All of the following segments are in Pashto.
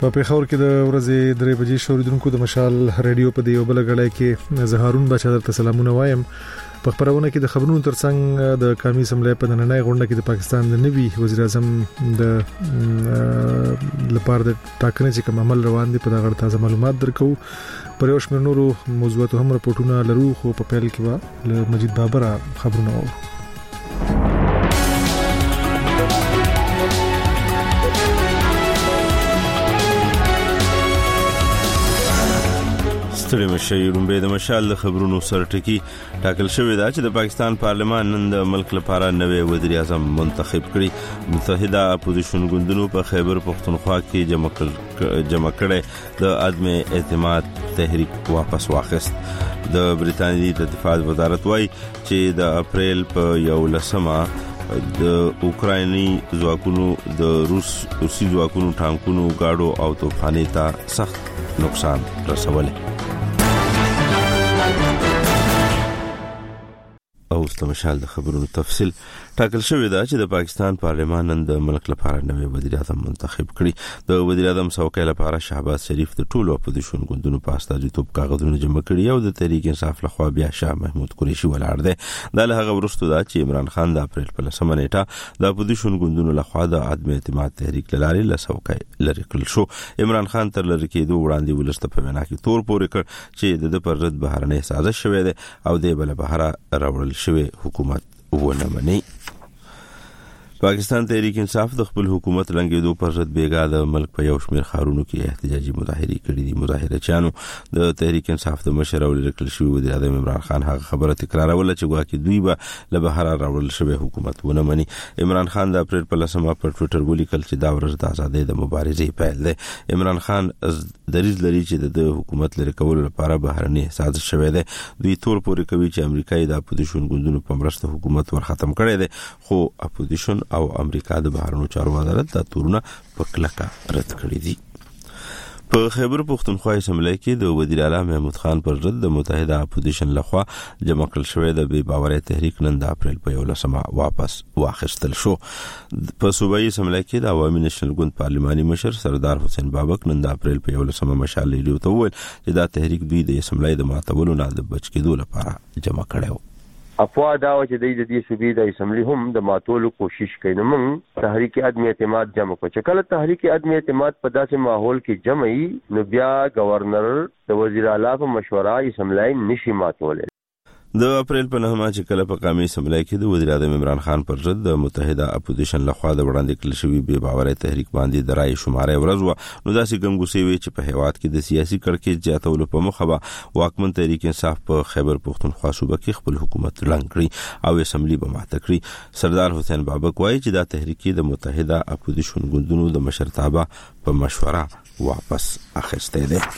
په پیښور کې د ورځې 3 بجې شوریدونکو د مشال رادیو په دیو بل غړای کې زهارون بچا درته سلامونه وایم. په خبرونه کې د خبرونو ترڅنګ د قومي اسمبلی په نننۍ غونډه کې د پاکستان د نوي وزیر اعظم د لپاره د ټاکنې چې کوم عمل روان دي په دغه اړه تازه معلومات درکو. پر یو شمېر نورو موضوعاتو هم راپورټونه لرو، خو په پیل کې به مجید بابر خبرونه وو. ستړي مشي رومبه د مشال خبرونو سرټکی ټاکل شوې ده چې د پاکستان پارلمان نن د ملک لپاره نوې وزیر اعظم منتخب کړي. متحده اپوزیشن ګوندونو په خیبر پختونخوا کې جمع کړي د عدم اعتماد تحریک واپس واخیست. د برتانیې د دفاع وزارت وايي چې د اپریل په 11 د اوکرایني ځواکونو د روسي ځواکونو ټانکونو گاډو او توپخانې ته سخت نقصان رسولی. او استمشال د خبرونو تفصیل ټاکل شوې ده چې د پاکستان پارلمان نن د ملک لپاره نوې وزیر اعظم منتخب کړي. د وزیر اعظم څوکۍ لپاره شهباز شریف د ټولو اپوزیشن ګوندونو په استازیتوب کاغذونه جمع کړي او د تحریک انصاف لخوا بیا شاه محمود قریشي ولاړ دی. دا له هغه وروسته ده چې عمران خان د اپریل په 10 نیټه د اپوزیشن ګوندونو لخوا د عدم اعتماد تحریک لاري له څوکۍ لری کړل شو. عمران خان تر لری کېدو وړاندې ولسته په وینا کې تور پورې کړ چې د پر رد بهرنۍ سازش شوې ده او د بل بهره راوړل شوی حکومت ونه مني. پاکستان تحریک انصاف د خپل حکومت رنګېدو پر ضد بیګا د ملک په یو شمېر ښارونو کې احتجاجي مظاهرې کړې دي. مظاهرچیانو د تحریک انصاف د مشر او لیکل شوی وزیر اعظم عمران خان هغه خبره تکراروله چې ګواکې دوی به له بهر راوړل شوی حکومت ونه مني. عمران خان د اپریل په 10 پر ټوئیټر ولیکل چې دا ورځ د ازادۍ د مبارزې پیل دی. عمران خان دریځ لري چې د حکومت لري کولو لپاره بهرني سازش شوی دی. دوی تور پورې کوي چې امریکای د اپوزیشن ګوندونو په مرسته حکومت ور ختم کړی دی، خو اپوزیشن او امریکا د بهرنیو چارو وزارت دا تورونه په کلکه رد کړی دي. په خیبر پختونخوا اسمبلی کې د وزیر اعلی محمود خان پر ضد د متحده اپوزیشن لخوا جمع کړل شوی د بې باورۍ تحریک نن د اپریل په 11 واپس واخیستل شو. په صوبایي اسمبلی کې د عوامي نېشنل ګوند پارلماني مشر سردار حسین بابک نن د اپریل په 11 مشال لیدو ته وویل چې دا تحریک دوی د اسمبلی د ماتولو نه د بچ کېدو لپاره جمع کړی و. افوا دا چې د دې صوبې د اسمبلی هم د ماتولو کوشش کوي. نو موږ تحریک عدم اعتماد جمع کو چې کله تحریک عدم اعتماد په داسې ماحول کې جمعي نو بیا گورنر د وزیر اعلی په مشوره اسمبلی نشي ماتولای. د اپریل په 9 چې کله په قومي اسمبلی کې د وزیر اعظم عمران خان پر ضد د متحده اپوزیشن لخوا د وړاندې کړل شوی بې باورۍ تحریک باندې د رای شمارې ورځ و، نو داسې ګنګوسې وي چې په هیواد کې د سیاسي کړکېچ زیاتولو په مخه به واکمن تحریک انصاف په خیبر پختونخوا صوبه کې خپل حکومت ړنګ کړي او اسمبلی به ماته کړي. سردار حسین بابک وایي چې دا تحریک د متحده اپوزیشن ګوندونو د مشرتابه په مشوره واپس اخیسته ده.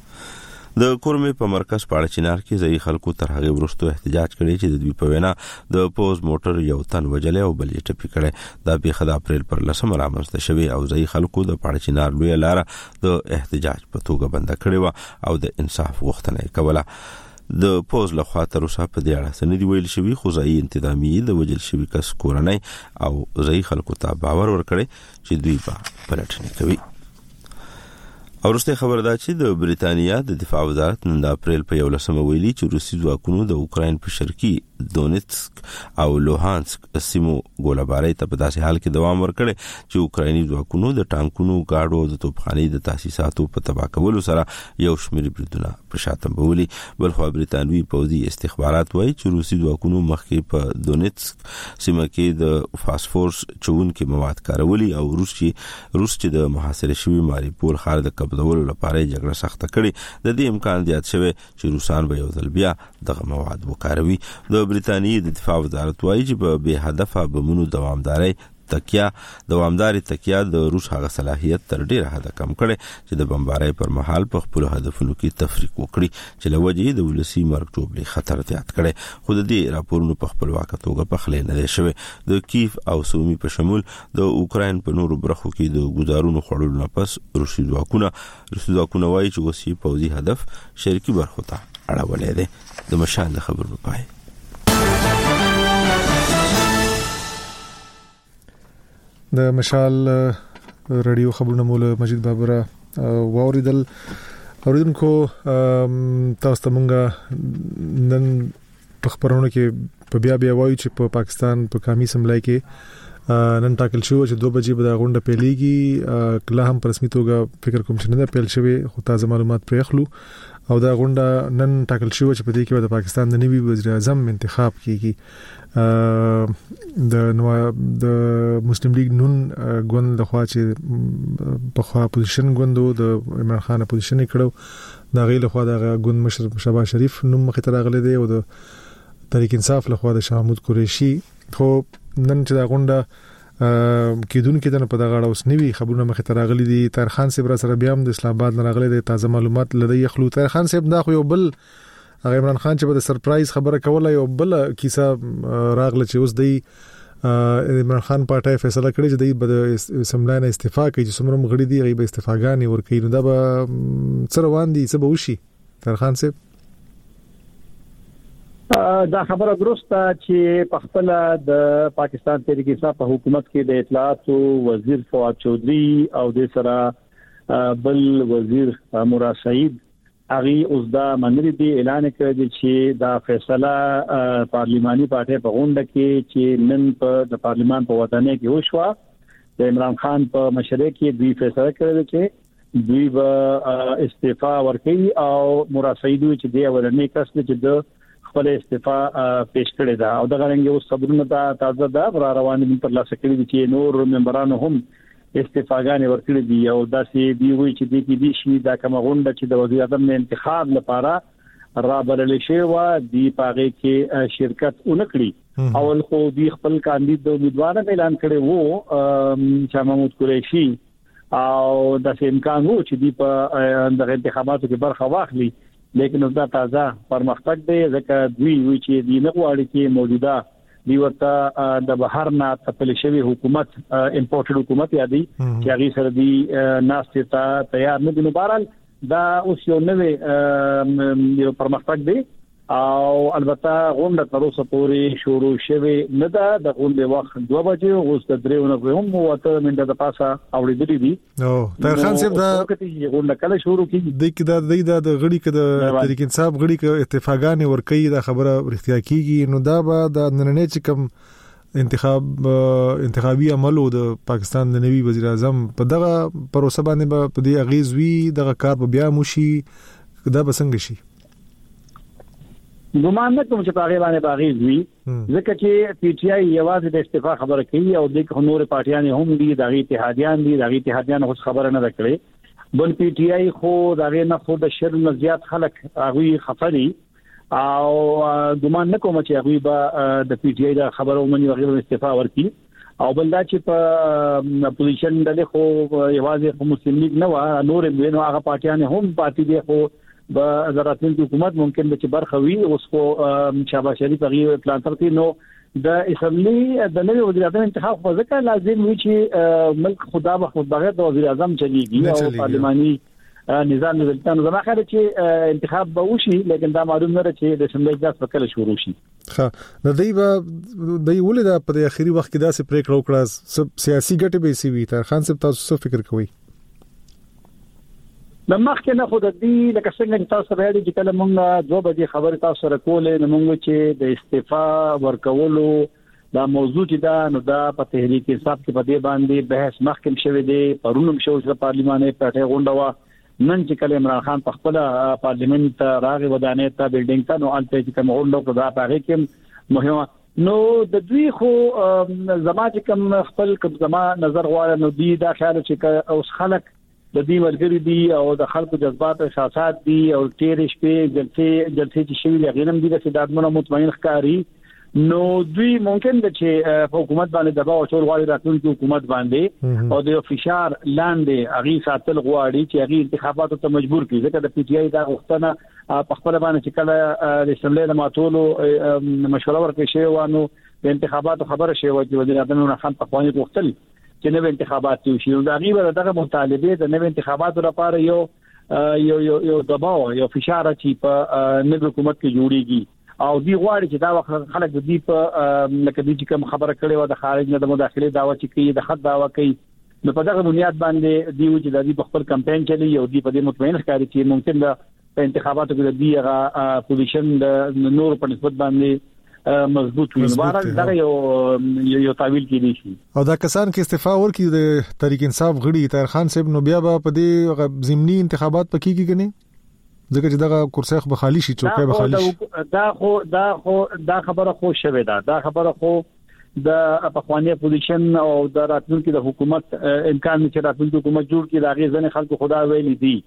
د کورمې په مرکز پاړه چنار کې ځای خلکو تر هغه وروسته احتجاج کړي چې د دوی په وینا د پوز موټر یو تن وجلې او بل یې ټپي کړي. دا په خد اپریل پر 10 رامنځته شوی او ځای خلکو د پاړه چنار لوی لار د احتجاج په توګه بند کړي و او د انصاف غوښتنه کوله. د پوز له خوا تر اوسه په دې اړه څه نه دی ویل شوی، خو ځای انتظامیه د وجل شوی کس کورنۍ او ځای خلکو ته باور ورکړي چې دوی په پلټنه کوي. اورسته خبر ده چې د برتانیا د دفاع وزارت نن د اپریل په 11 ویلي چې روسي ځواکونو د اوکراین په شرقي دونیتسک او لوهانسک سیمو ګوله‌بارۍ ته په داسې حال کې دوام ورکړي چې اوکرایني ځواکونو د ټانکونو گاډو د توپخانې د تاسیساتو په تباه کولو سره یو شمېر بریدونه په شاتم بولي. بلخو برتانوي پوځي استخبارات وایي چې روسي ځواکونو مخکې په دونیتسک سیمه کې د فاسفورس چونکي مواد کارولي او روس چې د محاصره شوی ماریپول ښار د قبضولو لپاره جګړه سخته کړي. د دې امکان زیات شوی چې روسان به یو ځل بیا دغه مواد وکاروي. د برتانیې د دفاع وزارت وایي چې په بې هدفه بمونو دوامداري تکیه د روس هغه صلاحیت تر ډیره حد کم کړي چې د بمبارۍ پر مهال په خپل هدفونو کې تفریق وکړي چې لوجې د ولسی مرګ ټوبلي خطر زیات کړي. خو د دې راپورونو په خپلواک توګه په خلې نه دی شوی. د کیف او سومي په شمول د اوکراین په نورو برخو کې د ګزارونو خړلو نه پس روسي ځواکونه وایي چې وسی پوځي هدف شرقي برخو ته اړولې ده. د مشال خبرو پای د مشال رادیو خبرونه مول مجید بابر واوریدل اوریدونکو تاسو ته مونږ نن په خبرونه کې په بیا وایو چې په پاکستان په قومي اسمبلی کې نن ټاکل شو چې 2 بجې به دا غونډه پیلېږي کله هم په رسمي توګه فکر کوم چې نه پیل شوی خو تازه معلومات پرې اخلو او دا غونډه نن ټاکل شو چې په دې کې د پاکستان د نوي وزیر اعظم انتخاب کیږي د مسلم لیگ نون ګوند د خوا چې په خوا پوزیشن ګوندو د عمران خان پوزیشن کړو دا غي له خوا د ګوند مشر شهباز شریف نوم مخ ته راغلی دی او د تحریک انصاف له خوا د شاه محمود قریشي خو نن چې دا غونډه کېدون کې د په دغه اړه اوس نوي خبرونه مخ ته راغلي دي طاهر خان صاحب را سره بیا هم د اسلام آباد نه راغلي دي تازه معلومات لدی خلو طاهر خان صاحب دا خو یو بل هغه عمران خان چې په سرپرایز خبره کوله یو بل کیسه راغله چې اوس دی عمران خان پارټي فیصله کړی چې دی د اسمبلی نه استعفا کوي چې څومره غړي دي غي به استعفاګانی ورکړي نو دا به څه روان دي څه به وشي طاهر خان صاحب دا خبره درسته چې په خپل د پاکستان تحریک انصاف په حکومت کې د اطلاعات وزیر فواد چودھری او د سره بل وزیر مراد سعید اغي اوس دا منري دي اعلان کړی چې دا فیصله پارلیماني پارټي په غونډه کې چې نن په د پارلیمان په وطنه کې وشو د عمران خان په مشرۍ کې دوی فیصله کړی چې دوی به استعفا ورکړي او مراد سعید چې دی ورننه کس چې د خپل استعفا پیش کړی دا او د غړنګ اوس خبرونه دا تازه دا روان دي پر لاسه کړی دي چې نور ممبرانو هم استعفاګانې ورکړي دي او دا چې دی وی چې د کې دي شي دا کوم غونډه چې د وزیر اعظم انتخاب لپاره را بلل شي و دی پاره کې شرکت اونکړي اول خو دی خپل کاندید امیدوار اعلان کړي وو شاه محمود قریشي او د امکان وو چې دی په د انتخاباتو کې برخه واخلي لیکن دا تازه پرمختګ دی ځکه دوی وی چې دی نه غواړي چې موجوده دی ورته د بهر نه تپل شوی حکومت امپورټډ حکومت یادي چې هغه سره دی ناشته ته تیار نه دي بهرحال دا اوس یو نوې یو پرمختګ دی او البته غونډه تر اوسه پورې شروع شوه نه ده د غونډې وخت 2 بجې اوس د 3 هم وته منډه د پاسه اوریدلې دي نو طاهر خان صاحب دا غونډه کله شروع کیږي د کې د غړي کې د تحریک انصاف غړي کې اتفاقانه ورکې دا خبره ورختیا کیږي نو دا به د نننې چې کوم انتخابي عمل او د پاکستان د نوي وزیر اعظم په دغه پروسه باندې په دې اغیز وی دغه کار په بیا موشي دا بسنګ شي ګمان نه کوم چې پاغي باندې باغی وي ځکه چې پی ټی آی یوازې د استعفا خبره کوي او د نور پارټیان هم دي د اتحادیان خو خبره نه کړي بل پی ټی آی خو دغه نه خو د شر زیات خلک هغه خفري او ګمان نه کوم چې هغه به د پی ټی آی د خبرو منی وغیرہ استعفا ورکړي او بل دا چې په پوزیشن د خو یوازې مسلم لیگ نه و نور وینو هغه پارټیان هم پاتې دي خو با زراعتي حکومت ممکن به چې برخه وي اوس خو شهباز شریف هغه پلان ترتي نو د اسمبلی د نوي وزیر اعظم انتخاب په ځکه لازم وي چې ملک خدا به خود بغیر د وزیر اعظم چلیږي او پارلماني نظام نظام زما خیال چې انتخاب به وشي لیکن دا معلوم نه چې د اسمبلی اجلاس وکړل شروع شي ها د دې ولدا په اخیری وخت کې دا سه پریکړه وکړه سیاسي ګټه به سی وي طاهر خان صاحب تاسو څه فکر کوئ لمخکې نه خو د دې لکه څنګه تاسو سره چې کله مونږ 2 بجې خبرې تاسو سره کولې نو مونږ چې د استعفا ورکولو دا موضوع چې دا نو دا په تحریک انصاف کې په دې باندې بحث مخکې شوه دی پرونم شو چې پارلیماني پټه غونډه وا نن چې کله عمران خان په خپل پارلیمنت راغی ودانې ته بلډینګ ته نو الته چې کوم غونډه دا پاره کې مهمه نو د دوی خو زما چې کوم خپل زما نظر غواړم نو دی دا خیال چې اوس خلک د دې ورګری دي او د خلکو جذبات او احساسات دي او تیر شپې جلسې چې شوی لغینم دي چې دادمنه مطمئن ښکاری نو دوی ممکن ده چې په حکومت باندې دباو او چول غواړي راتلونکي حکومت باندې او د فشار لاندې اغي ساتل غواړي چې اغي انتخاباتو ته مجبور کړي ځکه د پی ټی آی دا غوښتنه په خپل باندې چې کله د اسمبلی د ماتولو مشوره ورکړي شوی وانه د انتخاباتو خبره شوی چې وزیر اعظم عمران خان په خواني غوښتل چې نوې انتخابات وشي نو دا غیبه دغه مطالبه د نوې انتخاباتو لپاره یو دباو یو فشار چې په نوې حکومت کې جوړیږي او دی غواړي چې دا وخت خلک د دې په لکه دې چې کوم خبره کړې و د خارج نه د مداخله داوا چې کوي د خط داوا کوي نو په دغه بنیاد باندې دی چې د دې خپل کمپاین چلی او دی په دې مطمئن ښکاري چې ممکن د انتخاباتو کې د دې پوزیشن د نور په نسبت باندې مضبوط وي بهر دغه یو تعویل کېدی شي او دا کسان کې استعفا ورکړي د تحریک انصاف غړي طاهر خان صاحب نو بیا په دې ضمني انتخابات پکې کېږي ځکه چې دغه کرسي خو خالی شي چوکۍ به خالی شي دا خبره خو شوه دا خبره خو د پخوانی پوزیشن او د راتلونکو د حکومت امکان چې راتلونکو حکومت جوړ کړي دا غي ځنه خلکو خدا ویلي دي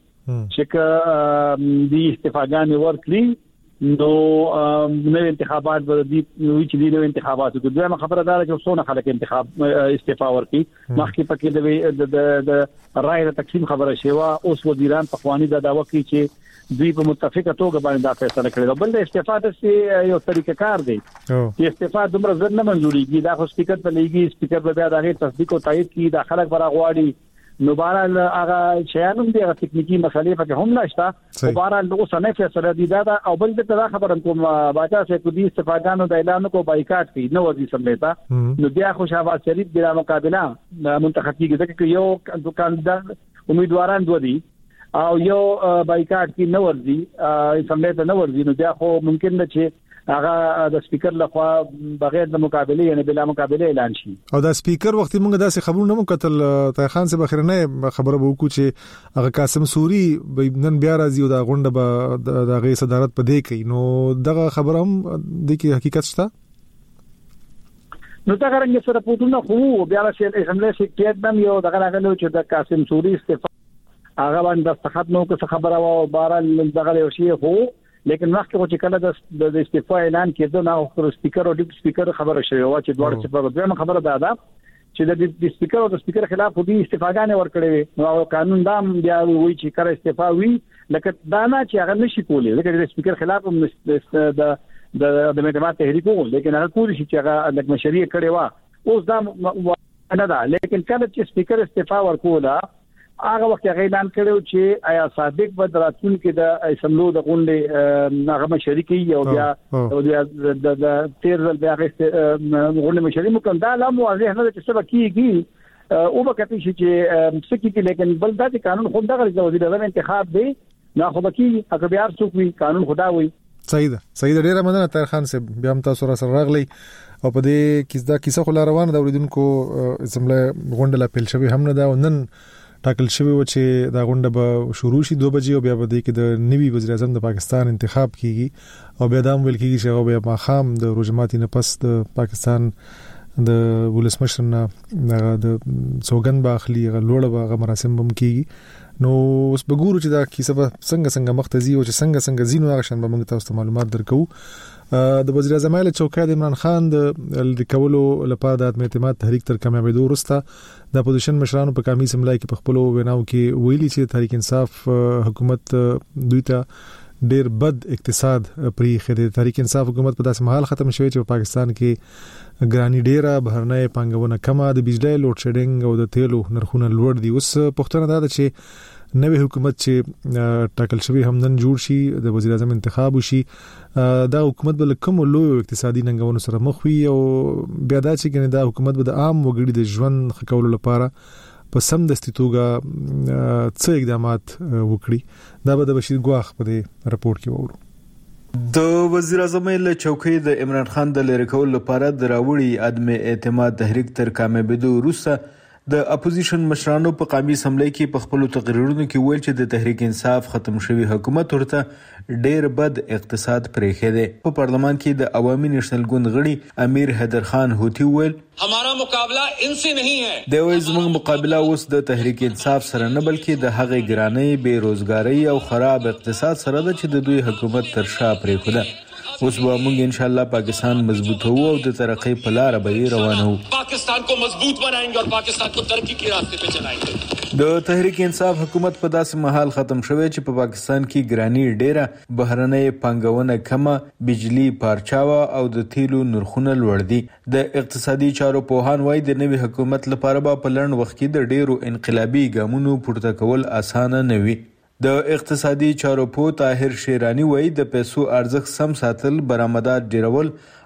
چې د استفاګان ورکړي نو نو انتخابات به دي چې دي نو انتخابات د دوه خبره دا چې څونه خلک انتخاب استعفا ورکړي مخکې پکې د رائے تقسیم خبره شوه اوس وزیران پخوانی دا داوا کوي چې دوی په متفقه توګه باندې دا فیصله کړې ده بل د استعفا د یو طریقه کار دی چې استعفا دومره ځل نه منځوريږي دا خو سپیکر ته لېږي سپیکر به بیا دغه تصدیق او تایید کوي دا خلک براغواړي نو بهرحال هغه شیانوم دی هغه تکنیکی مسلې په هم نشته او بهرحال نو څه نه فیصله دي دا او بل د خبره کوم باچا سه کو دي استفاګانو د اعلان کو بایکاټ کوي نو ورځي سمېتا نو بیا خو شهباز شریف د مقابله منتخب کیږي ځکه یو دکاندار امیدواران دوی او یو بایکاټ کی نو ورځي سمېتا نو ورځي نو بیا خو ممکن ده چې هغه د سپیکر لخوا بغیر د مقابله یعنی بلا مقابله اعلان شي او دا سپیکر وخت موږ داسې خبرونه مو کتل طاهر خان صاحب اخرنه خبره وکړو چې هغه قاسم سوري نن بیا راځي او دا غونډه به د غي صدارت په دې کوي نو دغه خبره هم د کی حقیقت شته نو دا څنګه سره پوتونه خو بیا چې اسمبلی سیکریټ نم یو دغه راغلو چې د قاسم سوري استعفا هغه باندې دستخط نو که خبره و باران دغه یو شی هو لیکن مخکې چې کله د استعفا اعلان کېدو نه او سپیکر او ډیپټي سپیکر خبره شوی و چې دوه چې په دغه خبره ده چې د سپیکر او د سپیکر خلاف د استعفاګانې ورکړې نو قانون دا بیا وایي چې کله استعفا وي لکه دا نه چې هغه نشي کولی لکه د سپیکر خلاف د مدامات تحریک وو لیکن هغه کولی چې هغه د مشریع کړي وا اوس دا نه ده لیکن کله چې سپیکر استعفا ورکولا هغه وخت اعلان کړو چې آیا صادق بدراتون کې د اسمبلو د غونډې هغه مشرکی او بیا د تیرل بیا غونډې مشرکی مکمل دا لا موازی نه چې سبا کیږي او به کتي چې سکی کې لیکن بل دا قانون خو دغه وزیر اعظم انتخاب دی نه خو بکی اګه بیا څوک وی قانون خدا وی صحیح ده ډیره مننه طاهر خان صاحب بیا هم تاسو را سره راغلی او په دې کې دا کیسه خو روانه ده اوریدونکو اسمبلی غونډه لا پیل شوی هم نه ده نن ټاکل شوی و چې دا غونډه به شروع شي 2 بجې او بیا به د نوي وزیر اعظم د پاکستان انتخاب کیږي او بیا دا ویل کیږي چې هغه بیا ماخام د روزماتي نه پس د پاکستان د ولسمشر نه د سوګند باخلي غلوړه به مراسم بم کیږي نو اوس بګورو چې دا کیسه به څنګه مختزي او چې څنګه زینو هغه شان به موږ تاسو معلومات درکو د وزیر اعظم له چوکۍ د عمران خان د لیکولو لپاره د اعتماد تحریک تر کامیابیدو وروسته د اپوزیشن مشرانو په قومي اسمبلی کې په خپل ویناو کې ویلي چې تحریک انصاف حکومت دوی ته ډیر بد اقتصاد پرې خېده تحریک انصاف حکومت په داسې محل ختم شوی چې په پاکستان کې ګرانی ډیره بهرنۍ پانګونه کمه د بجلی لوډ شیډینګ او د تیلو نرخونه لوړ دي اوس پښتنه دا چې نوې حکومت چې ټاکل شوی هم نن جوړ شي د وزیر اعظم انتخاب وشي دا حکومت بل کوم لوی اقتصادي ننګونو سره مخ وي او بیا دا چې ګنې دا حکومت به د عام وګړي د ژوند خکولو لپاره په سم دستي توګه څه اقدامات وکړي دا به د بشیر ګواخ په دې راپور کې وورو د وزیر اعظم له چوکۍ د عمران خان د لری کول لپاره د راوړي عدم اعتماد تحریک تر کامیابیدو وروسته د اپوزیشن مشرانو په قومي اسمبلی کې په خپل تقریرونو کې ویل چې د تحریک انصاف ختم شوی حکومت ورته ډیر بد اقتصاد پرېښی دی په پارلمان کې د عوامي نېشنل ګوند غړي امیر حیدر خان هوتی ویل हमारा मुकाबला इनसे नहीं है د وې زموږ مقابله اوس د تحریک انصاف سره نه بلکې د هغې ګرانۍ بیروزګاری او خراب اقتصاد سره ده چې د دوی حکومت تر شا پرېښوده اوس به موږ ان شاء الله پاکستان مضبوطو او د ترقۍ په لار به روانو पाकिस्तान को मजबूत बनाएंगे और पाकिस्तान को तरक्की के रास्ते पे चलाएंगे د تحریک انصاف حکومت په داسې مهال ختم شوی چې په پاکستان کې ګرانی ډیره بهرنۍ پانګونه کمه بجلی پارچاوه او د تیلو نرخونه لوړ دي د اقتصادي چارو پوهان وایي د نوي حکومت لپاره به په لړن وخت کې د ډیرو انقلابي ګامونو پورته کول اسانه نه وي د اقتصادي چارو پوه طاهر شیرانی وایي د پیسو ارزښت سم ساتل برآمدات ډیرول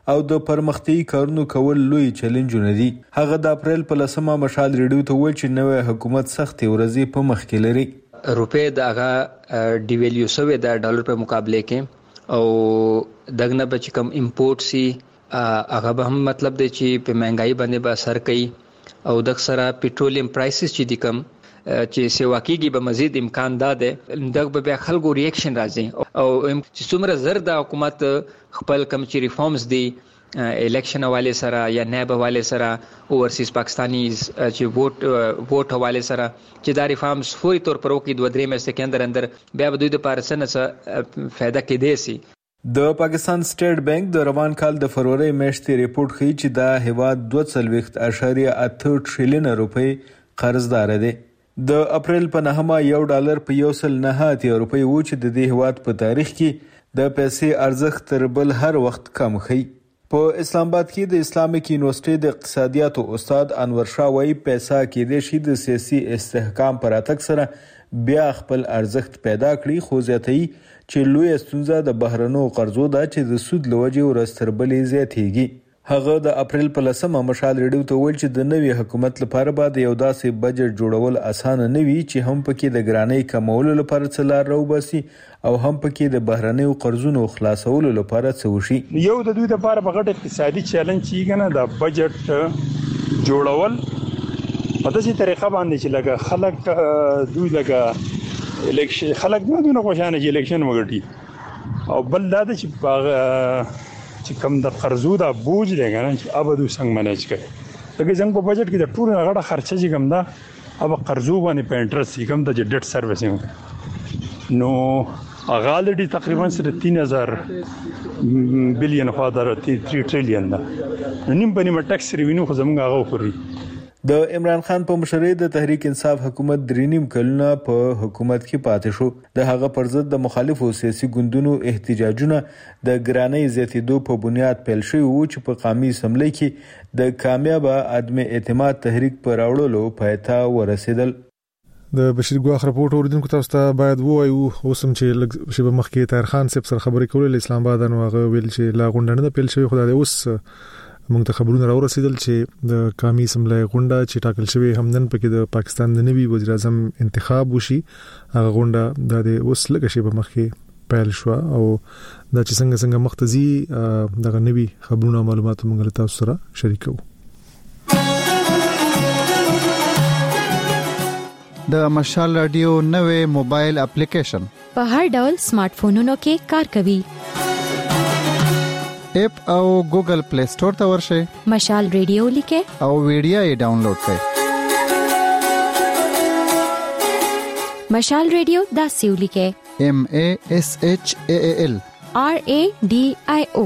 او د پرمختي کارونو کول لوی چیلنجونه دي. هغه د اپریل په 10 مشال ریډیو ته وویل چې نوې حکومت سختې ورځې په مخ کې لري. روپے دغه ډیویلیو شوی د ډالر په مقابله کې او دغه به چې کم امپورټ سي هغه به هم مطلب دی چې په مهنګای باندې به اثر کوي او د سره پټرولیم پرایسز چې دي کم چې سیواکیږي به مزید امکان ده دغه به خلکو ریاکشن راځي او چې څومره زر د حکومت خپل کم چې ریفارمز دي الیکشن حواله سره یا نیب حواله سره اوورسیز پاکستانیز چې ووټ حواله سره چې دا ریفارمز فوري طور پر وکړي 2-3 میاشتې کې اندر بیا به دوی د پارسنه څخه فائدہ کې دی سي. د پاکستان سټیټ بانک د روان کال د فروری میاشتې ریپورت ښیي چې دا هیواد 2.8 ټریلیون روپۍ قرضدار دی. د اپریل په 9 یو ډالر په 1.9 روپۍ و چې د دې هیواد په تاریخ کې د پیسې ارزښت تر بل هر وخت کم ښیي. په اسلام آباد کې د اسلامیک یونیورسيټي د اقتصادیاتو استاد انور شاه وايي پیسې کې د شي د سیاسي استحکام پر اتک سره بیا خپل ارزښت پیدا کړي، خو زیاتوي چې لوی ستونزه د بهرنو قرضو ده چې د سود لوجې ورستربلې زیاتېږي. هغه د اپریل په 10 مشال ریډیو ته ویل چې د نوي حکومت لپاره به د یو داسې بجټ جوړول اسانه نه وي چې هم پکې د ګرانۍ کمولو لپاره څه لار راوباسي او هم پکې د بهرنیو قرضونو خلاصولو لپاره څه وشي. یو د دوی لپاره په غټ اقتصادي چیلنج چې کنه د بجټ جوړول په داسې طریقه باندې چې لکه خلک دوی لکه الیکشن خلک نه خوشاله چې الیکشن وګټي او بل دا چې کم د قرضو دا بوج دی کنه چې ابدو څنګه مانیج کوي. دغه څنګه په بجټ کې د ټول غړه خرچه چې کم دا اب قرضو باندې په انټرست کم د ډیټ سروسینګ نو اغالډي تقریبا 3000 بلین خاطر 3 ټریلیون دا نیم په نیمه ټیکس ریوینیو خو زموږ هغه خوري. د عمران خان په مشرۍ د تحریک انصاف حکومت 3 کلونه په حکومت کې پاتې شو. د هغه پر ضد د مخالفو سیاسي ګوندونو احتجاجونه د ګرانۍ زیاتېدو په بنیاد پیل شوي وو چې په قومي اسمبلی کې د کامیاب عدم اعتماد تحریک پر راوړلو پایته ورسېدل. د بشیر ګواخ راپورټ اوریدونکو تاسو ته باید وایو اوسم چې لږ شبه مخکې طاهر خان صاحب سره خبرې کولې اسلام آباد نو هغه ویل چې لا غونډه نه پیل شوی خدای اوس موږ ته خبرونه راورسېدل چې د قومي اسمبلی غونډه چې ټاکل شوی همدن پکې د پاکستان د نوي وزیر اعظم انتخاب وشي. هغه غونډه د اوس لږ شی په مخکې پیل شو او دا چې څنګه مختزي دغه نوي خبرونه معلومات موږ له تاسو سره شریکو. د مشال رادیو نوې موبایل اپلیکیشن په هر ډول سمارټ فونونو کې کار کوي. اپ او ګوګل پلی سٹور ته ورشئ، مشال ریډیو لیکه او ویډیو یې ډاونلوډ کړئ. مشال ریډیو دا سیو لیکه MASHAAL RADIO.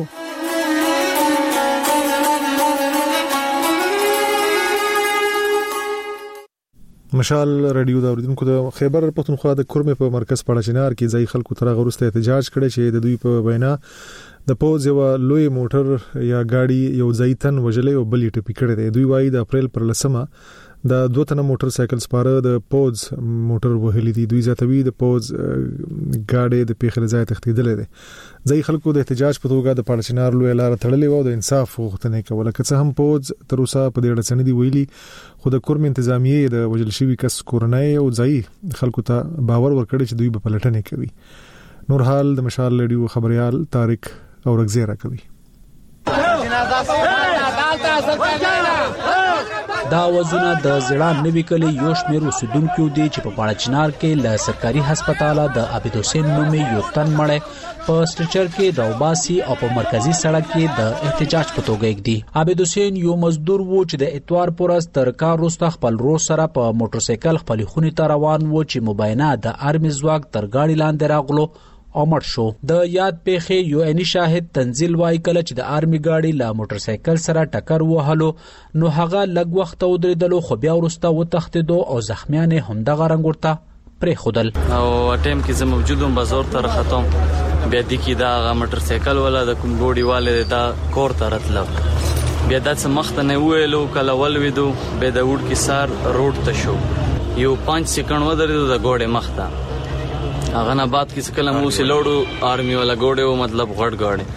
مشال رادیو دا اوریدونکو د خیبر پختونخوا د کورمه په مرکز پړاچنار کې ځای خلکو تر غوښته احتجاج کړي چې د دوی په وینا د پوز یو لوی موټر یا گاډي یو ځایتن وجلې او بلې ټپی کړي دي. دوی وايي د اپریل پر 10 د 2 تنه موټر سایکل سپاره د پوز موټر وهلي دي. دوی ځاتوي د پوز گاډي د پیښې ځای تختیدل دي. ځای خلکو د احتجاج په توګه د پړاچنار لوی لار تړلې و او د انصاف غوښتنه کوله. که څه هم پوز تر اوسه په دې اړه څه نه دی ویلي، خو د کورم انتظامیه د وجل شوی کس کورنۍ او ځای خلکو ته باور ورکړي چې دوی په پلټنه کوي. نور حال د مشال رادیو خبريال طارق او رغزیرا کوي. دا وزونه د زړه نوي کلی یو شمېر اوسیدونکو دي چې په پړاچنار کې له سرکاري هسپتاله د عبد حسین نومي یو تن مړ په سټرچر کې راوباسي او په مرکزی سړک کې د احتجاج په توګه یګدي. عبد حسین یو مزدور وو چې د اتوار پورز تر کار وروسته خپل رور سره په موټر سایکل خپل خونی ته روان وو چې مبینه د ارمي ځواک تر گاډي لاندې راغلو او مړ شو. د یاد پیښې یو اني شاهد تنزیل وای کله چې د ارمي گاډي لا موټر سایکل سره ټکر وهلو نو هغه لږ وخت ودرېدلو خو بیا ورسته وتښتیدو او زخمیان هم دغه رنګ ورته پرې خودل او ټیم کې زه موجودم بازار ته راختم بیا د کی دا موټر سایکل ولا د کوم ګوډي والے دا کور ته راتلو بیا د سمخته نه ویلو کله ول ویدو به د وډ کې سار روډ ته شو یو 5 سکند ودرېدو د ګوډه مخته هغه نه بعد کې کله مو سي لوړو آرمي ولا ګوډه مطلب غړ ګاډي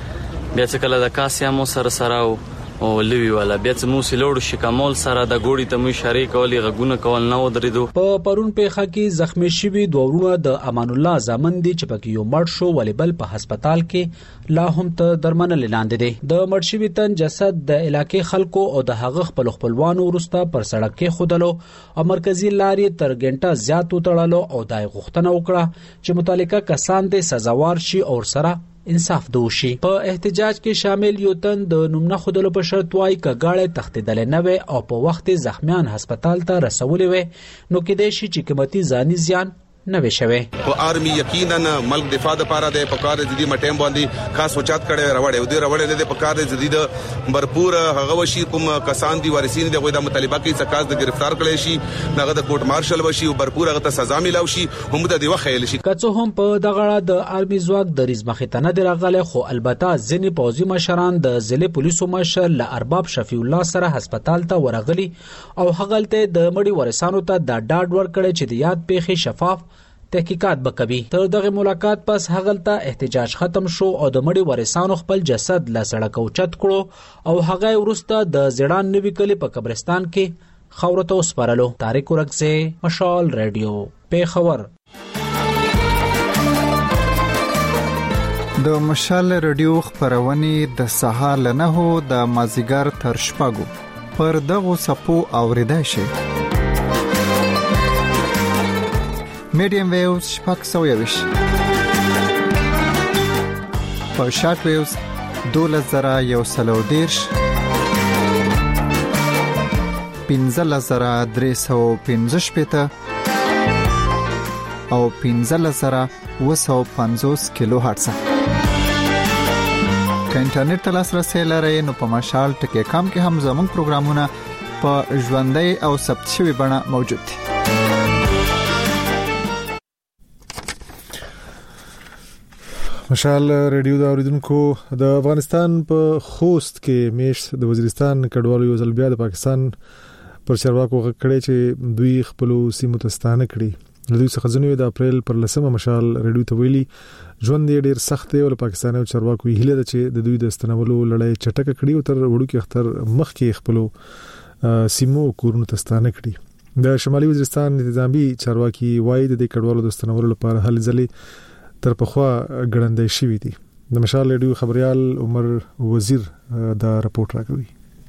بیا چې کله د کاسیا مو سره او لوی والا بیا چې مو سلوړ شکمال سره د ګوډي ته مو اشاره کولې غږونه کول نه ودرېدو. په پرون پیخه کې زخمی شوی دوورونه د امان الله زامن دي چې پکې یو مړ شو ولیبل په هسپتال کې لا هم ته درمنل لاندې دي. د مړ شوی تن جسد د علاقې خلکو او د هغه خپلوانو ورسته پر سړک کې خودلو او مرکزی لارې تر غنټه زیات وتړلو او دای غوښتنه وکړه چې متعلقه کسان د سزاوار شي او سره انصاف دوشي. په احتجاج کې شامل یو تن د نومنه خودلو په شرط وای کګاړې تختیدل نه وي او په وخت زخمیان هسپتال ته رسولې وي نو کې د شي چې قیمتي ځاني زیان نه وشوي. او آرمي یقینا ملک دفاع د پاره د پکار جدي مټیم باندې خاص سوچات کړي راوړې او د راوړې د پکار جدي د भरपूर هغه وشي کوم کسان دي وارثین دغه د مطالبه کې سکاز د گرفتار کړي شي دغه د کوټ مارشل وشي او भरपूर هغه ته سزا ملاوي شي هم د دی وخیل شي. کڅو هم په دغه د آرمي ځواک د ریزمخه نه درغله خو البته ځینې پوځي مشران د ضلع پولیسو مشر ل ارباب شفیع الله سره هسپتال ته ورغلي او هغلته د مړي ورسانو ته د ډاډ ورکړي چې د یاد پیښې شفاف تحقیقات وکوي. تر دغه ملاقات پس هغلته احتجاج ختم شو او د مړي وارثانو خپل جسد له سړک اوچت کړو او هغه ورسته د زړان نوي کلی په قبرستان کې خاورته وسپارلو. طارق ورکزه مشال رادیو پیښور. د مشال رادیو خبرونه د سهار له 9 د مازیګر تر شپږو پر دغه سپو اوریدای شي. میډیم ویوز شپږ سویوش په شارټ ویوز 2113 15315 او 15750 کیلو هرتز. که انټرنیټ ته لاسرسي لرئ نو په مشال ټکی کام کې هم زموږ پروګرامونه په ژوندۍ او ثبت شوی بڼه موجود دي. مشال ریډیو دا اوریدونکو د افغانستان په خوست کې میش د وزیرستان کډوالو یو ځل بیا د پاکستان پر چارواکو غکړې چې دوی خپل سیمو ته ستانه کړي. دوی څخه ځنوي د اپریل پر 10 مشال ریډیو ته ویلي ژوند ډیر سخت دی او پاکستاني چارواکو هیله ده چې د دوی د استنولو لړۍ چټک کړي او تر وړو کې اختر مخ کې خپل سیمو کورونو ته ستانه کړي. د شمالي وزیرستان انتظامی چارواکي وایي د کډوالو د استنولو لپاره هلې ځلې تر پخوا ګړندې شوې دي. د مشال ریډیو خبريال عمر وزیر دا رپورت راکوي.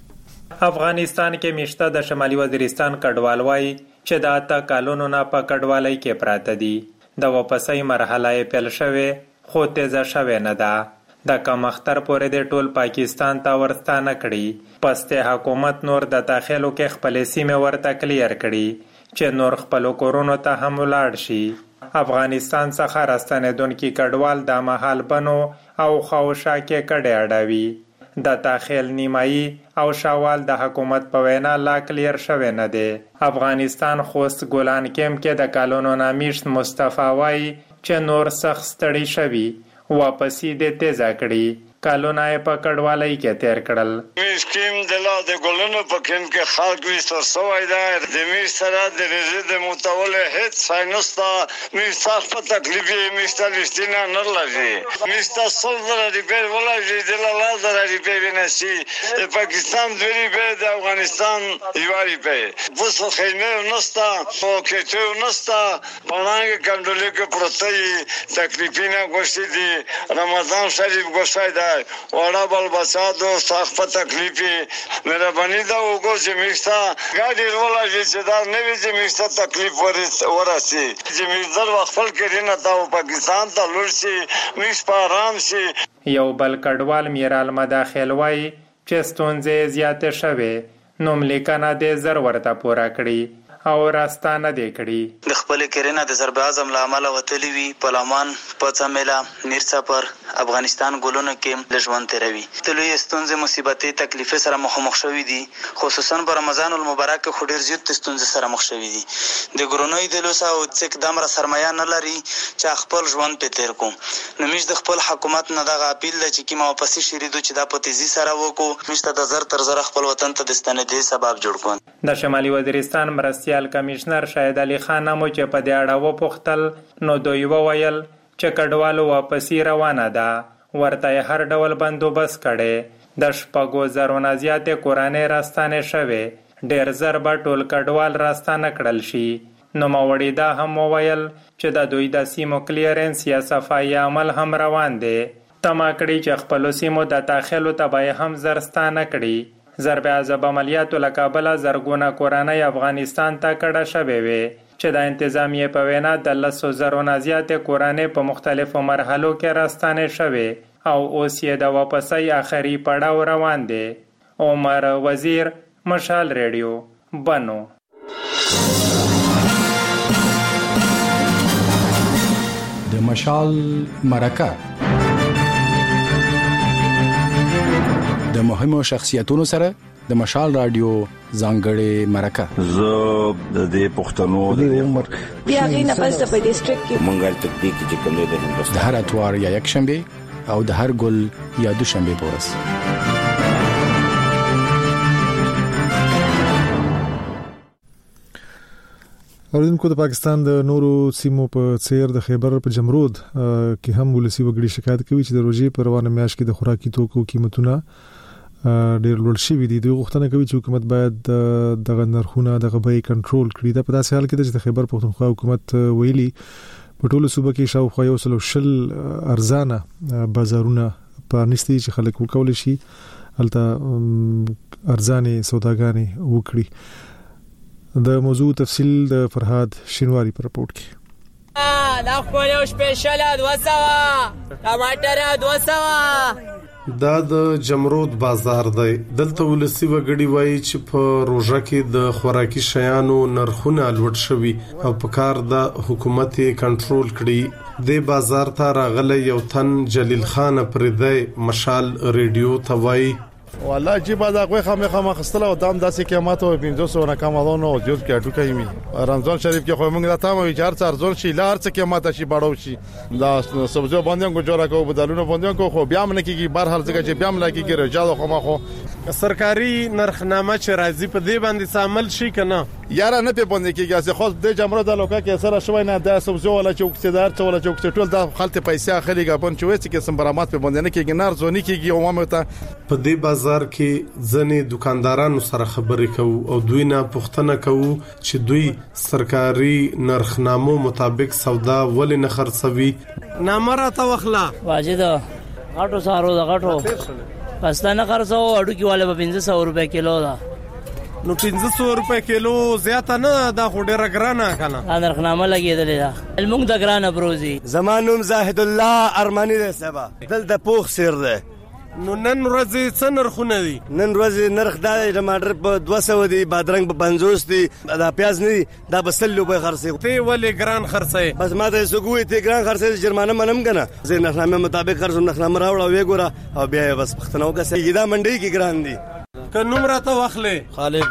افغانستان کې میشته د شمالي وزیرستان کډوال وایي چې د 8 کالونو نه په کډوالۍ کې پراته دي. د واپسۍ مرحله یې پیل شوه خو تیزه شوه نه ده. د کم اختر پورې د ټول پاکستان ته ورستانه کړي. پسته حکومت نور د داخلو کې خپل سیمه ورته کلیر کړي چې نور خپل کورونو ته هم ولاړ شي. افغانستان څخه راستنیدونکي کډوال د محل بنو او خوشا کې کډې اډوي. د داخل نیمایي او شوال د حکومت په وینا لا کلیر شوه نه دی. افغانستان خوست ګولان کېم کې د کالونو نامیشت مصطفی وای چې نور سخت ستړي شوي واپسی د تیزه کړي. کالونه په کډوالۍ کې تیر کړل. سکیم د لا د ګلونو په کېم کې خلک وستر سوای دا د می سره د رزق د متول هیڅ ساينستا می صاف په تکلیف می ستلستینا نه لږي می ستاسو د ریپیر ولایي د لا د ریپیر نشي د پاکستان د ریپیر د افغانستان یواري په وسو خیمه نستا او کېته نستا پناه کندلې کې پروتای تکلیفینا غوښتي دي رمضان شریف غوښتي دا وړا بل بسادو سخت تکلیفي مهرباني دا وګورئ چې میستا ګاډي ولایي چې دا نه وي چې میستا تکلیف ورسي چې میزر خپل کړي نه دا پاکستان ته لور شي میس په آرام شي. یو بل کډوال میرال مداخل وای چې ستونزې زیاتې شوه نو ملیکنه د زر ورته پورا کړی او راستانه دی کړی. د خپل کرینا د ضرب اعظم لامل وتلی وی پلمان پڅمیلا میرڅا پر افغانستان ګولونو کې لژوند تیروي. تلوي ستونزې مصیبتې تکلیف سره مخ شوې دي خصوصا په رمضان المبارک خو ډیر زیات ستونزې سره مخ شوې دي. د ګورونوي د لوسا او څک دمر سرمایه نه لري چې خپل ژوند په تیر کوم. نو مش د خپل حکومت نه دغه اپیل د چې کیما واپسی شریدو چې د پتیزي سره وکړو مشته د زر تر زر خپل وطن ته د ستنېدې سبب جوړ کړ. د شمالي وزیرستان مرستيال کمشنر شاهد علي خان مو چې په دې اړه و پوښتل نو دوی وویل چې کډوالو واپسی روانه ده ورته هر ډول بندوبست کړي. د 6,000 زیاتې کورنۍ راستانه شوه. ډیر زر به ټول کډوال راستانه کړل شي. نوموړي دا هم وویل چې د دوی د سیمو کلیرنس یا صفایي عمل هم روان دی. تمه کړي چې خپل سیمو د داخلو تبعی هم زرستانه کړي. ضرب عذاب عملیاتو له کابل زرګونه کورنۍ افغانستان ته کډه شوې وي چې د انتظامیه په وینا د 10,000 زیاتې کورنۍ په مختلفو مرحلو کې راستانه شوې او اوس یې د واپسۍ آخري پړاو روان دی. عمر وزیر، مشال ریډیو، بنو. د مشال مرکه د مهمو شخصیتونو سره د مشال رادیو ځانګړې مرکه. زه د پښتنو د عمر بیا غینه پس په ډیسټریکټ کې مونږه تکتیک چې کوم د هندوستان د هر اتوار یا یک شنبه او د هر ګل یا دوشنبه پورس. اوریدونکو د پاکستان د نورو سیمو په څیر د خیبر په جمرود کې هم ولسی وګړي شکایت کوي چې د روزي په روانه میاشت کې د خوراکي توکو قیمتونه ډېر لوړ شوي دي. دوی غوښتنه کوي چې حکومت باید دغه نرخونه دغه بیې کنټرول کړي. دا په داسې حال کې چې د خیبر پښتونخوا حکومت ویلي په ټولو صوبه کې شاوخوا 120 ارزانه بازارونه پرانیستي چې خلک وکول شي هلته ارزانه سوداګانې وکړي. د موضوع تفصیل د فرهاد شینواری پر رپورت کې. دا خو یو سپیشل 200 ټماټر 200. دا د جمرود بازار دی. دلته ولسی وګړي وایي چې په روزه کې د خوراکي شیانو نرخونه لوړ شوي او په کار د حکومت کنټرول کړي. د بازار ته راغلی یو تن جلیل خان پردی مشال ریډیو ته وایي والله جيبه دا غوي خامخه خستله او دام داسې قیمت او 500 نه کم اذن او جوړ کېټو کوي. رمضان شریف کې خو موږ دا تاسو وی 4 ځون شي لار څه قیمت شي بڑو شي دا سبزی باندې کو جوړه کو بدلونه باندې کو خو بیا من کېږي بهر هر ځای چې بیا من کېږي رجاله خو ما خو سرکاري نرخنامه چې راځي په دې باندې عمل شي کنه یاره نه په باندې کېږي چې خو د جمرو د لوکا کې سره شوی نه د سبزی ولا چوکسدار څه ولا چوکس ټول د خلک پیسې اخلي غبن چې وڅ کې سم برامات په باندې نه کېږي نار زونی کېږي او ما ته په دې بازار کې ځنې دکاندارانو سره خبرې کوو او دوی نه پوښتنه کوو چې دوی سرکاري نرخنامو مطابق سودا ولې نه خرڅوي. نامره ته وخلا واجد غټو سارو د غټو پستانه خرڅو اډو کې والے په 500 روپے کیلو دا نو 500 روپے کیلو زیاته نه دا خو ډیره ګرانه کنه نرخنامه لګیدلې دا المونږ د ګرانه بروزي. زمانوم زاهد الله ارمانی ده سبا دل د پوخ سیر ده. نو نن ورځ څه نرخونه دي؟ نن ورځ نرخ دا ټماټر په 200 دي، بادرنګ په 50 دي، دا پیاز نه دي دا په 100 روپے خرڅي. ته ولې ګران خرڅي؟ بس ما ته سګوي ته ګران خرڅي جرمانه منم کنه زه نرخنامه مطابق خرڅم نرخنامه راوړم وی ګوره او بیا بس پختنو کا سي دا منډي کې ګران دي. که نوم راته واخلې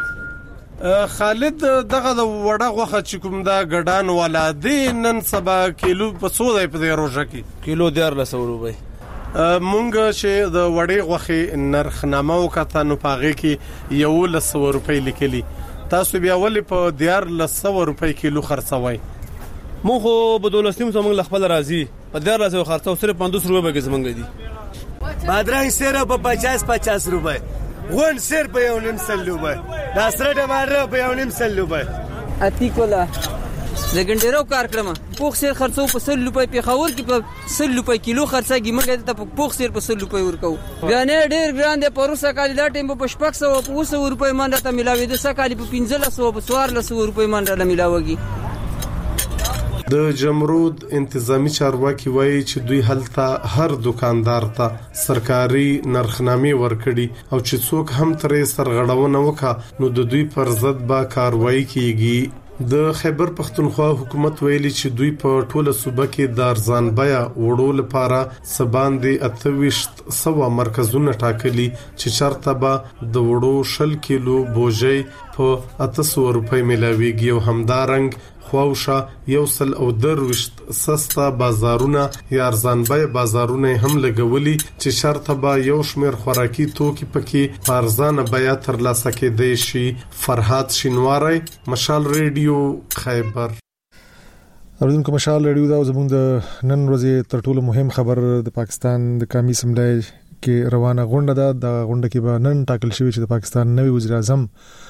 خالد دغه د وړه غوخه چې کوم دا ګډان والا دی نن سبا کیلو په 100 دی په روزه کې کیلو 1400 روپے. مونږ چې د وړې غوخه نرخنامه وکړه نو پاغه کې 100 روپے لیکلي. تاسو بیا ولې په 100 روپے کیلو خرڅوي؟ مونږ خو په دولستیم سمون خپل راضي په 100 خرڅو صرف 500 روپے کې زمونږ دي. بادرنګ سره په 50 روپے، غون سر په 1.5 روپے، دا سره ټماټر په 1.5 روپے. اتی کولا زګنډرو کار کړم پوخ سر خرڅو په 100 روپے په خاور کې په 100 روپے کیلو خرڅاږي موږ ته په پوخ سر په 100 روپے ورکو. غانه ډیر ګران دي پروسه کال دا ټیم په 500 او 200 روپے باندې ته ملاوي د سکالي په 1500 او 1400 روپے باندې ملاويږي. د جمرود انتظامی چارواکي وایي چې دوی هلته هر دکاندار ته سرکاري نرخنامې ورکړي او چې څوک هم ترې سرغړونه وکړي نو د دوی پر ضد به کاروایی کیږي. د خیبر پښتونخوا حکومت ویلي چې دوی په ټوله صوبه کې د ارزان بیا وړو لپاره سباندې 2800 مرکزونه ټاکلي چې چرته به د وړو 100 کیلو بوجي په 800 روپۍ ملاويږي او همدارنګ خواوشه 110 سستا بازارونه یا ارزان بای بازارونه هم لګولي چې شرط به یو شمیر خوراکي توکي پکې په ارزان بیا ترلاسه کېدای شي. فرهاد شینواری، مشال ریډیو، خیبر. اوریدونکو مشال ریډیو دا زموږ د نن ورځې تر ټولو مهم خبر د پاکستان د قومي اسمبلی کې روانه غونډه ده. د غونډه کې به نن ټاکل شوی چې د پاکستان نوی وزیر اعظم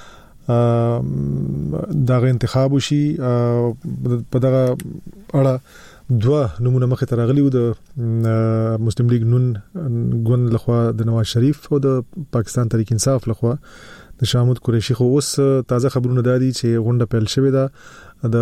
دغه انتخاب وشي. په دغه اړه دوه نمونه مخه ترغلی و د مسلم لیگ نون ګوند لخوا د نواز شریف او د پاکستان تحریک انصاف لخوا د شامود قریشي. خو اوس تازه خبرونه دادي چې غونډه پیل شوې ده. د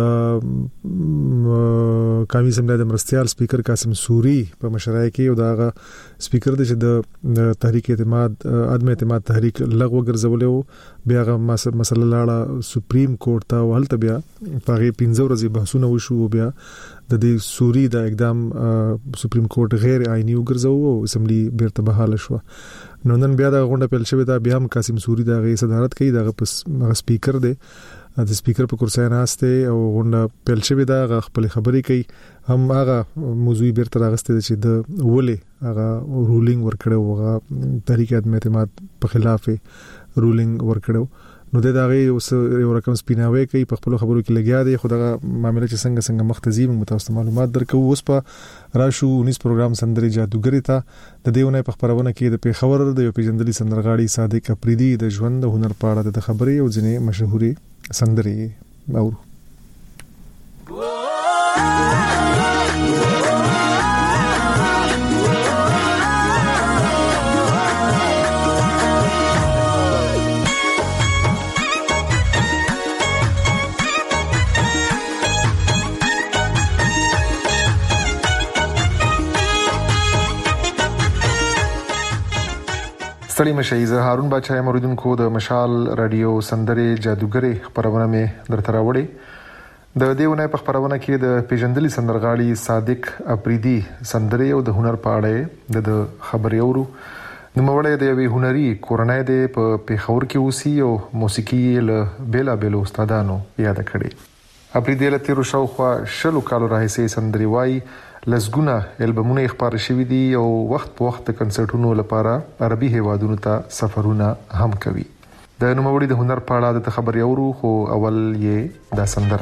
قومي اسمبلی د مرستيال سپیکر قاسم سوري په مشرۍ کې او دغه سپیکر د تحریک اعتماد عدم اعتماد تحریک لغوه ګرځولې بیا هغه مسله لاړه سپریم کورټ ته ولته بیا په 15 ورځې بحثونه وشو. بیا د دې سوري د اقدام سپریم کورټ غیر آئینی وګرځاو او اسمبلی بیرته بحاله شو. نو نن بیا د غونډه پیل شوې ده. بیا هم قاسم سوري د صدارت کوي. دغه سپیکر دی د سپیکر په کرسي ناشته او غونډه پیل شوې ده. خپل خبرې کوي. هم هغه موضوع بیرته راغسته چې د ولې هغه رولینګ ورکړو هغه تحریک عدم اعتماد په خلاف رولینګ ورکړو. نو دغه یو رقم سپیناوي کوي په خپل خبرو کې لګیا دی. خو دغه معاملې چې څنګه مختزي متوسط معلومات درکو. اوس په راشو 19 پروګرام سندري جادوګری ته د دیونه په خبرونه کې د پیښور د یو پیژندلي سندرغاړي صادق اپریدي د ژوند د هنر په اړه د خبرې او ځینې مشهوري سندري اورو. ستړي مشي. زه هارون بچا یم. اوریدونکو د مشال رادیو سندري جادوګری خبرونه مې درته راوړي. د دیونه په خبرونه کې د پیژندلي سندرغاړي صادق اپریدي سندري او د هنر په اړه د خبرې اورو. نو موړې د یوې هنري کورنۍ د په پیښور کې اوسي او موسیقي له بیلا بیلو استادانو یاد کړي. اپریدي له تیرو شاوخوا 20 کالو راهیسې سندري وای لزګونه البومونه خبر شوي دي او وخت په وخت کنسرټونو لپاره عربي هیوادونو ته سفرونه هم کوي. د نوموړي د هنر په اړه د خبرې اورو. خو اول یې دا سندره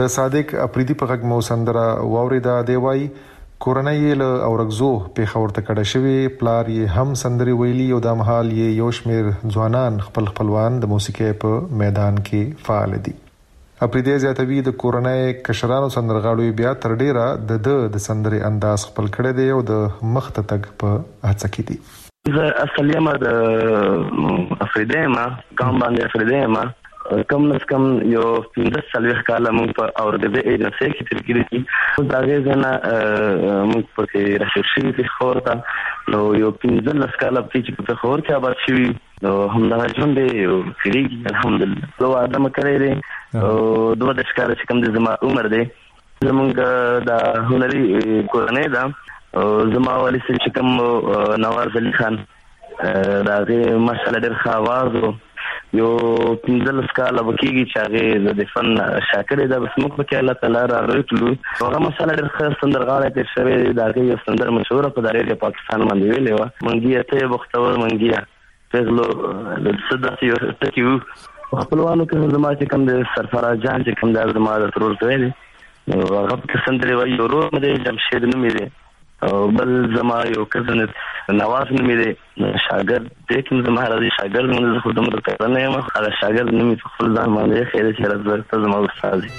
د صادق اپریدي په غږ مو سندره واوریدا دی وای کورنۍ له اورغزو په خبرته کډه شوی پلار یې هم سندري ویلي او د مهال یې یو شمیر ځوانان خپلوان د موسیقي په میدان کې فعال دي. اپریدي زیاتوي د کورنۍ کشرانو سندرغاړو بیا تر ډیره د سندري انداز خپل کړي دی او د مخته تک په هڅه کې دي. زه اصلي ما د افریدي ما کوم باندې افریدي ما کم نس کم یو 15 سالوخ کاله موږ په اورګزې ایجنسي کې تر کې دي دا غزنه موږ په کې راشي په خورتا نو یو 15 کاله چې په خور کې آباد شوی نو هم دا ژوند دی کړي الحمدلله نو ادم کړی دی او دوه د ښکار چې کم د زما عمر دی زمونږ د هنري کورنۍ دا زما والي چې کم نواز علي خان دا غي ماشاءالله ډېر ښه आवाज یو 15 کاله وکیږي چې هغه د فن شاکر دی بس موږ په کې الله تعالی را روټلو هغه مسله ډېر ښه سندرغاړی تر شوی دا یو سندر مشهور په دایره پاکستان باندې ویلې و منګي ته بختور منګي فغلو د صدق یو تکیو خپلوانو کې زما چې کوم د سرفراز جان چې کوم د زما د ترور کوي هغه په سندري وایي ورو مې جمشید نومې دی او بل زما یو کزن نواز نومې دی شاګرد دې کوم زما راځي شاګرد مونږ خو دومره کړه نه یم هغه شاګرد نومې په خپل ځان باندې خیر چې راځي زما استاد دی.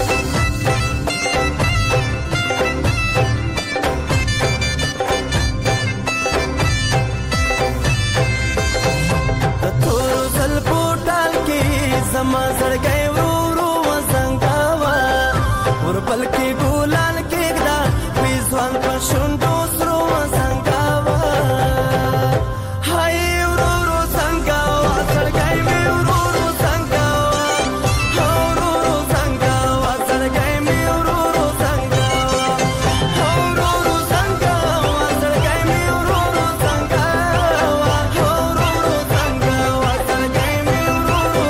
زما زړګي ورو وزنګاوا ورپل کې ګلان کېږدا وې ځوان په شونډو سرو وزنګاوا هاي ورو زنګاوا زړګي مې ورو زنګاوا ورو زنګاوا زړګي مې ورو زنګاوا ورو زنګاوا زړګي مې ورو زنګاوا ورو زنګاوا زړګي مې ورو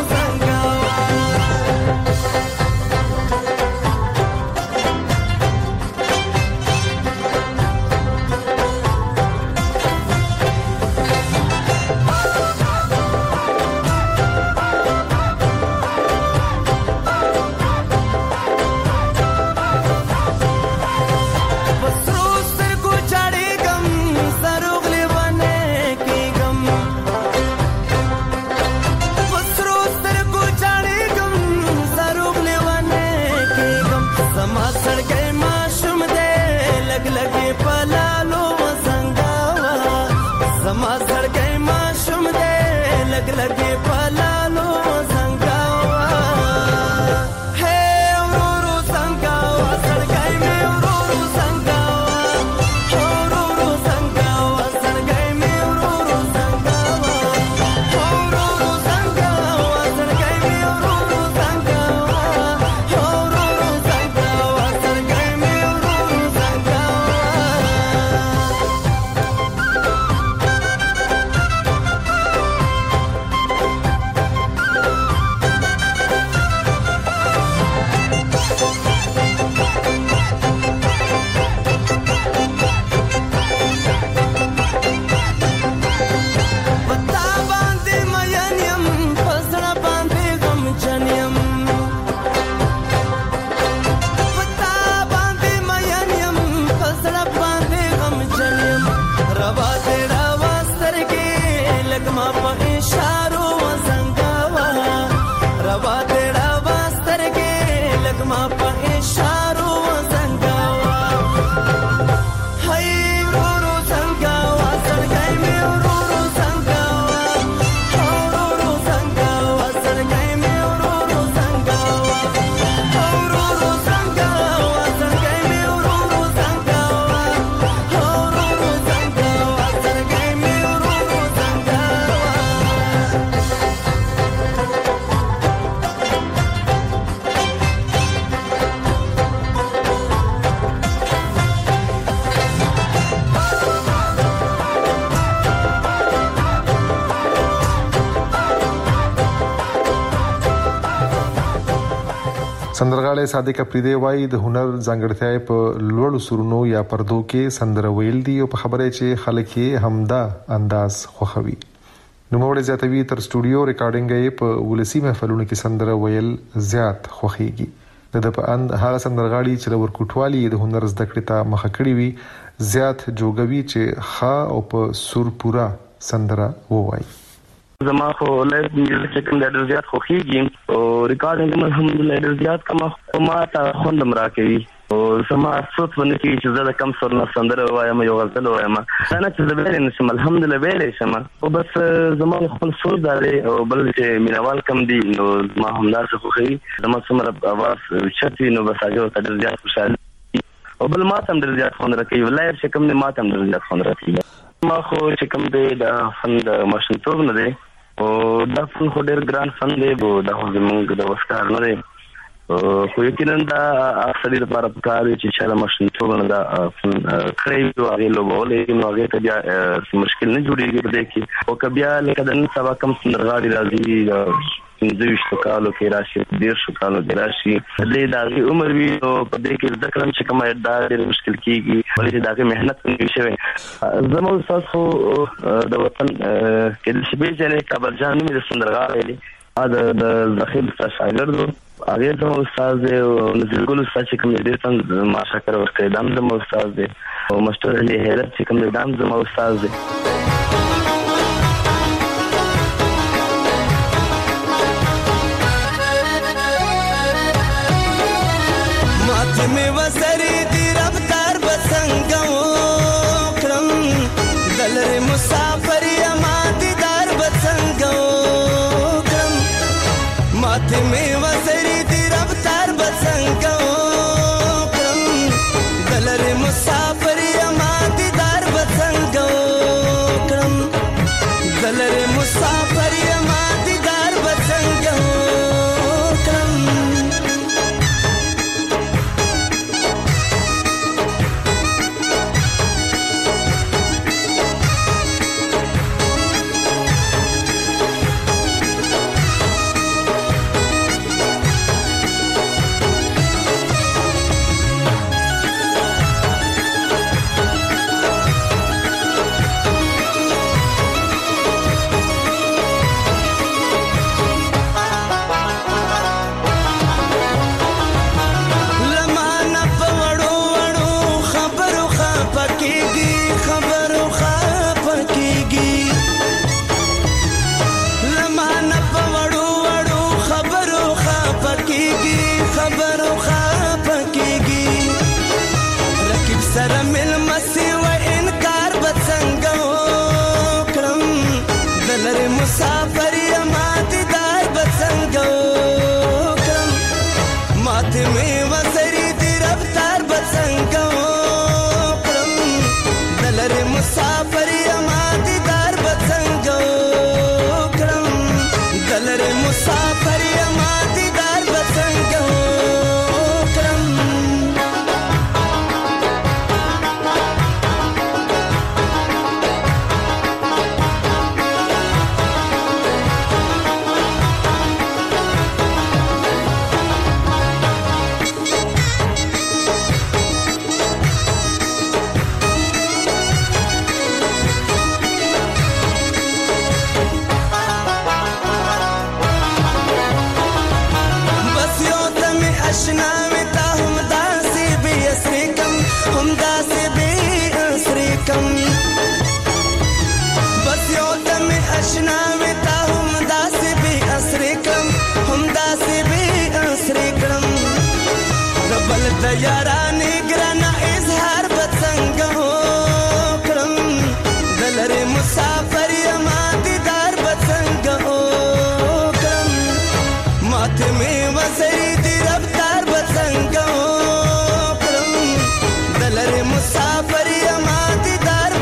سندرغاړی صادق اپریدي وایي د هنر ځانګړتیا په لوړو سرونو یا پردو کې سندره ویل دي او په خبره چې خلک یې همدا انداز خوښوي. نوموړی زیاتوي تر سټوډیو ریکارډینګ یې په ولسی محفلونو کې سندره ویل زیات خوښيږي. د په اند هغه سندرغاړي چې ورکوټوالي د هنر زده کړې ته مخه کړی وي زیات جوګوي چې خا او په سور پورا سندره ووایي. زما خو لایف میوزیک چې کوم ډېر زیات خوښیږي او ریکارډینګ الحمدلله ډېر زیات کوم ما ته خوندم راکوي او زما افسوس ونه کیږي چې زه د کم سر نه سندره وایم یو غزل وایم دا نه چې زه ویلی نشم الحمدلله ویلی شم او بس زما خپل سوچ دا دی او بل چې مینوال کم دي نو ما همداسې خوښوي زما څومره اواز اوچت وي نو بس هغې ورته ډېر زیات خوشحالي او بل ما ته هم ډېر زیات خوند راکوي لایف چې کوم دی ما ته هم ډېر زیات خوند راکوي. ما خو چې کوم دی د فن د ماشومتوب نه دی او دا فن خو ډېر ګران فن دی او دا خو زموږ د وس کار نه دی خو یقینا دا اکثري لپاره پکار دی چې چا د ماشومتوب نه دا فن کړی وي او هغې لوبولی نو هغې ته بیا مشکل نه جوړېږي په دې کې او که بیا لکه د نن سبا کم سندرغاړي راځي 15 کالو کې راشي 13 کالو کې راشي د هغې عمر وي نو په دې کې زده کړم چې کومه دا ډېر مشکل کېږي ولې چې د هغې محنت نه وي شوی. زما استاد خو د وطن کېدل شي پېژنې کابل جان نوم یې د سندرغاړی دی د ذخیر استاد شاګرد و هغې زما استاد دی او نظیر ګل استاد چې کوم دی ډېر څنګ ما شکر ورکوي دا هم زما استاد دی او مشتر علي حیرت چې کوم دی دا هم زما استاد دی. में वसरी दी रफ्तार बसंगो क्रम दलरे मुसाफर यमादीदार बसंगो क्रम माथे में वसरी दी रफ्तार बसंगो क्रम दलरे मुसाफर यमादीदार बसंगो क्रम दलरे मुसाफर यमादीदार बसंगो क्रम. यारानी ग्राना इजहार बसंग हो क्रम दलरे मुसाफर यमादीदार बसंग हो क्रम माथे में वसरी दी रफ्तार बसंग हो क्रम दलरे मुसाफर यमादीदार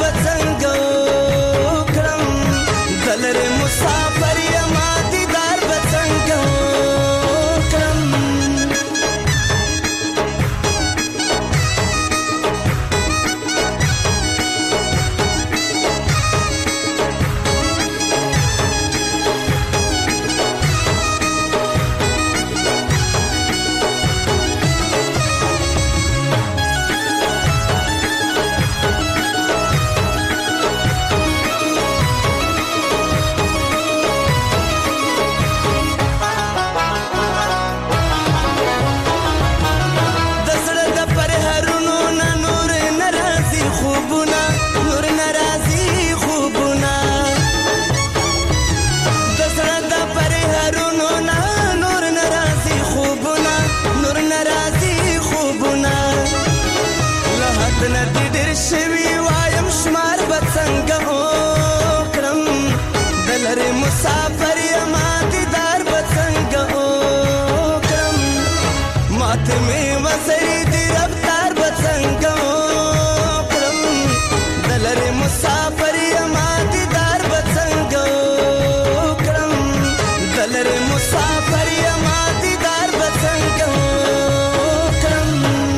ندی ډېر شوي وایم شمار به څنګه وکړم د لرې مسافر یما دیدار به څنګه وکړم ماته مې وزري دي رفتار به څنګه وکړم د لرې مسافر یما دیدار به څنګه وکړم د لرې مسافر یما دیدار به څنګه وکړم.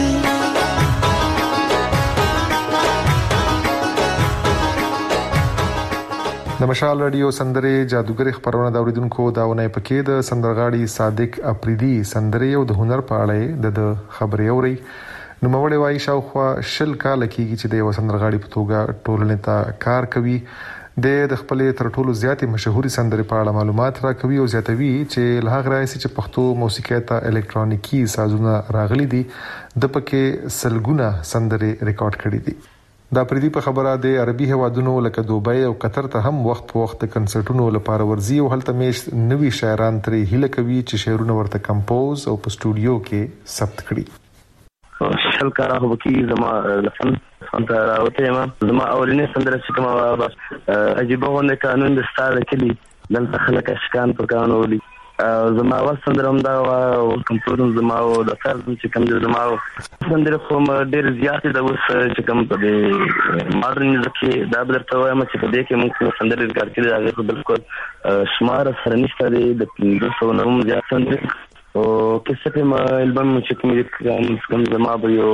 د مشال رادیو سندرې جادوګر خبرونه د اوریدونکو داونه پکې د سندرغاړي صادق اپریدي سندرې او د هنر په اړه د خبرې اوري نو موړې وایي شاوخوا شل کال کېږي چې د یو سندرغاړي په توګه ټولنې ته کار کوي د خپل تر ټولو زیاتې مشهوري سندرې په اړه معلومات راکوي او زیاتوي چې له هغه راځي چې پښتو موسیقي ته الکترونیکي سازونه راغلي دي د پکې سلګونه سندرې ریکارډ کړي دي. دا پردي په خبره د عربي هوادونو لکه دوبۍ او قطر ته هم وخت په وخت کنسرټونو لپاره ورځي او هلته میش نوي شاعران ترې هیله کوي چې شعرونه ورته کمپوز او په سټوډیو کې ثبت کړي. شل کار هغه کی زما لفن انت راوته ما زما اولینې سندره چې کومه عجیب غونډه قانون د ستاره کلی دلته خلک اشکان په قانون ولي زما اول سندره هم دا او کمپوز زما او د فرض چې کوم زما سندره کوم ډېر زیات د اوس چې کوم په ماډرن ځکه دا درته وایم چې په دې کې موږ سندره ریکارډ کړې هغه بالکل شمار سره نشته د 200 نوم زیات سندره او کیسه په البم چې کوم زما به یو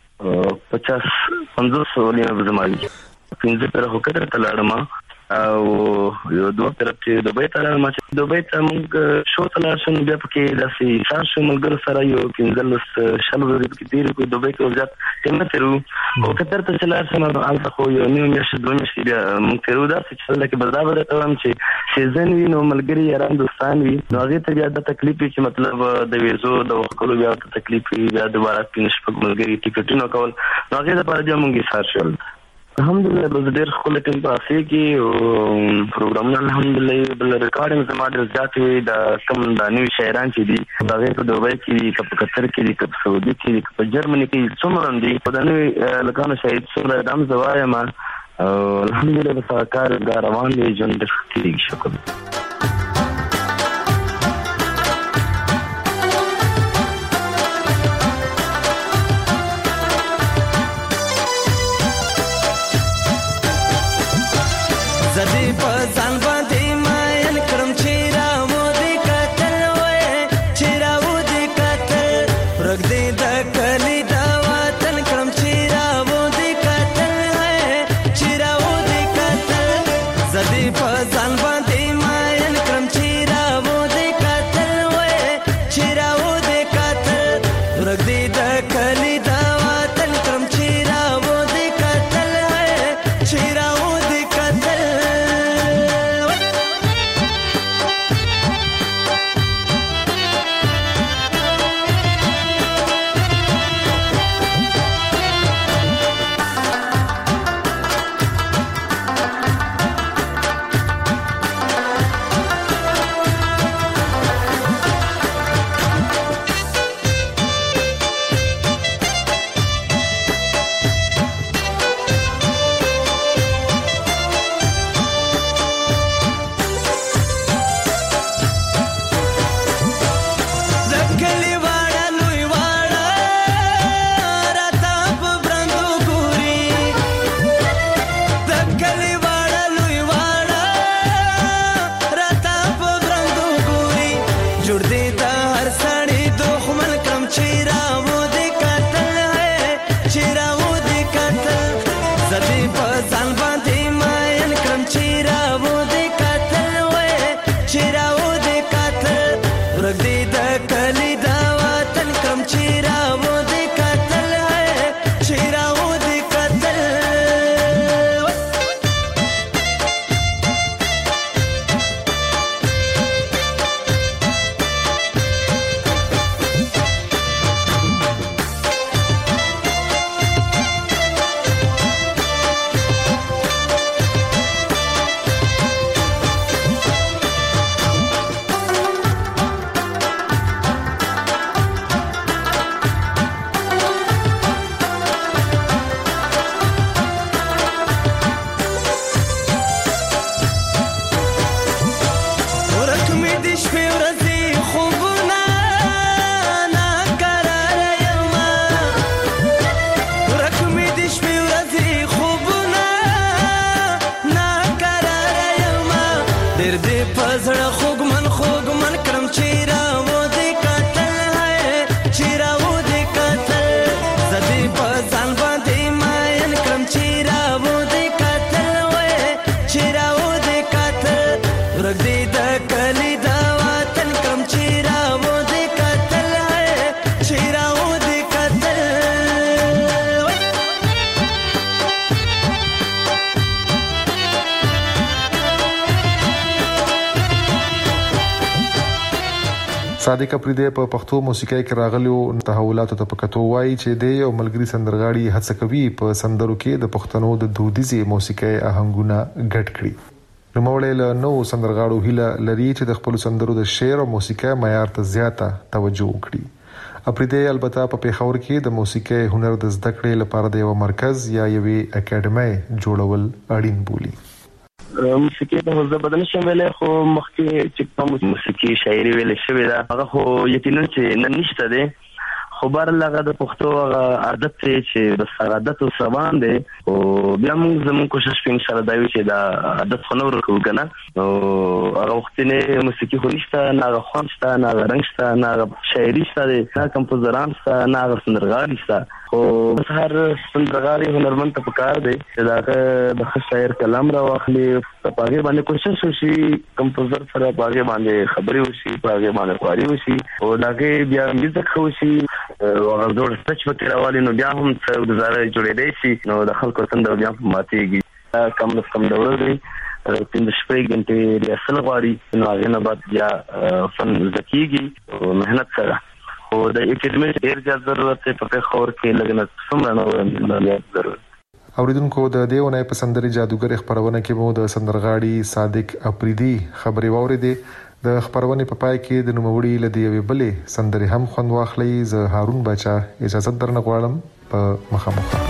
50-50 ولې زما دي پنځه پر هوکړه تلاړم او یو دوه طرف چې دوبۍ ته راځم چې دوبۍ ته موږ شو تلار شو بیا پکې داسې ساسو ملګرو سره یو کینځلس شلو ورځې کې تیر کو دوبۍ کې ورځ څنګه تیرو او کتر ته چلار سم البته خو یو نیو میاشت دوه میاشتې بیا موږ تیرو داسې چې لکه بردابه ته هم چې سیزن وی نو ملګری یاران دوستان وی نو هغه ته بیا د تکلیف چې مطلب د ویزو د وکولو بیا د تکلیف بیا دوباره پینش په ملګری ټیکټونو کول نو هغه لپاره بیا موږ یې سارشل الحمدلله بس ډېر خپل ټیم پاسې کې او پروګرامونه الحمدلله بل ریکارډینګ زما ډېر زیات وي د کم د نوي شاعران چې دي دا په دوبۍ کې دي په قطر کې دي په سعودي کې دي په جرمني کې څومره دي په د نوي لکانو شاعر څومره دم زوایم او الحمدلله بس کار روان دي ژوند ډېر ښه شکر. زدی په ځان باندې ماین کړم چې راو دې کتل وې چې راو دې کتل رګ دې د کلی دا وطن کړم چې راو دې کتل وې چې راو دې کتل زدی په ځان باندې ماین کړم چې راو دې کتل وې چې راو دې کتل رګ دې د کلی دا وطن کړم چې راو دې کتل وې چې راو دې کتل صادق اپریدی په پښتو موسیقۍ کې راغلو تحولاتو ته پکتو وایي چې د یو ملګری سندرغاړي هڅه کوي په سندرو کې د پښتنو د دودیزي موسیقۍ آهنګونه ګډ کړي. نو موړل نو سندرغاړو هیله لري چې د خپل سندرو د شعر او موسیقۍ معیار ته زیاته توجه وکړي. اپریدی البته په پیښور کې د موسیقۍ هنر د زده کړې لپاره د یو مرکز یا یوې اکیډمۍ جوړول اړین بولي. موسیقي د حوزه بدن شامل خو مخکې چې په موسیقي شاعري ویل شوی دا هغه خو یقینا چې نشته دی خو بار لغه د پښتو عادت چې د سعادت او سبان دی او بیا موږ زموږ کوشش په ان شاء الله دا وی چې دا عادت خو نور کوو کنه او هغه وخت نه موسیقي خو نشته نه خوان شته نه رنگ شته نه شاعري شته نه کمپوزران شته نه سندرغاړي شته او هر سندرغاړي هنرمند ته پکار دی چې دا د شاعر کلام را واخلي په هغه باندې کوشش وشي کمپوزر سره په هغه باندې خبري وشي په هغه باندې خواري وشي او داګه بیا میوزیک وشي او هغه جوړ سټچ وکړي راوالي نو بیا هم څو گزاره جوړې دی شي نو د خلکو څنګه بیا ماتيږي کم ډول دی پنځه شپږ غنټې ریاست غواړي نو هغه نه بعد بیا فن زکیږي او مهنت سره او د اکیډمي ډیر زیات ضرورت دی په خور کې لګنه څومره نو ضرورت. اوریدونکو د دیونه په سندري جادوګر خبرونه کې مو د سندرغاړي صادق اپریدي خبري واوریدې. د خبرونه په پای کې د نوموړي لدی وی بلې سندري هم خوند واخلي. زه هارون بچا اجازه درنه غواړم په مخامخ.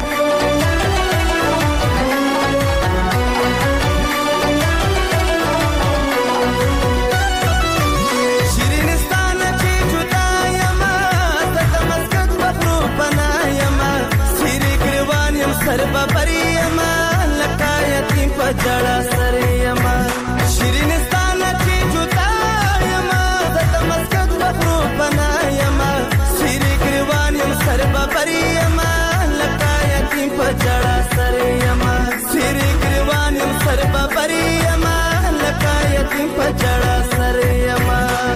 जड़ा सरियमा शिरीनिस्तान की जुतायमा दमस्कत बखरू बनायमा सिरी ग्रीवानियम सरबा परियमा लकायती पजड़ा सरियमा सिरी ग्रीवानियम सरबा परियमा लकायती पजड़ा सरियमा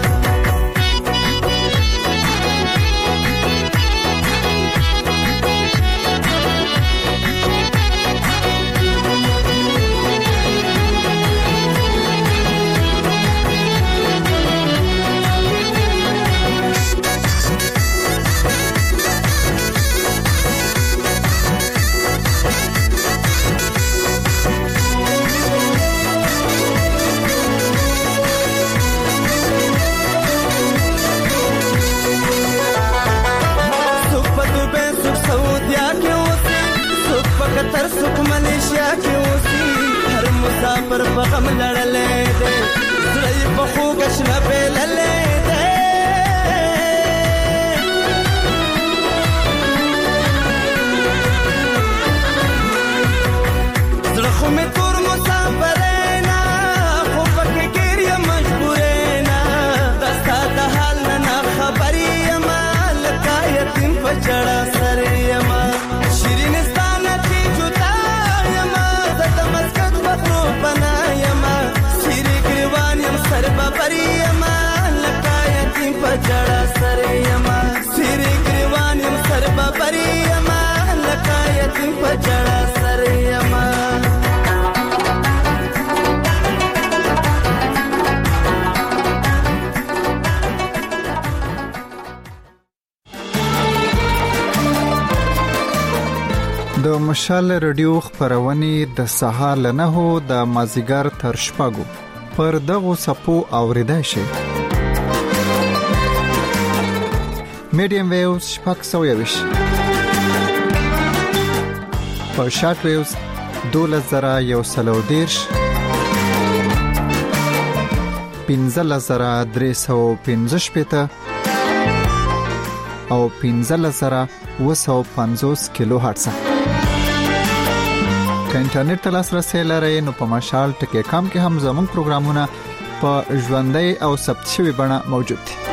कतर सुख मलेशिया के ओसी हर मुसाफिर बगम लड़ले दे सही बखू गशना पे लले दे زلخو में तोर मुसाफरेना खूब के गिरिया मजबूरेना दस्ता दहाल ना खबरी माल का यतीम पचड़ा सरेमा शिरीन बनायमा सिरी ग्रीवानियम सरबा परियमा लकायती पजड़ा सरियमा सिरी ग्रीवानियम सरबा परियमा लकायती पजड़ा सरियमा د مشال رادیو خبرونه د سهار نه هو د مازیګر تر شپږو پر دغه سپو اوریدای شي. میډیم ویوز شپږ سویوش په شارټ ویوز 2113 15315 او 15750 کیلو هرتز. که انټرنیټ ته لاسرسي لرئ نو په مشال ټکی کام کې هم زموږ پروګرامونه په ژوندۍ او ثبت شوی بڼه موجود دي.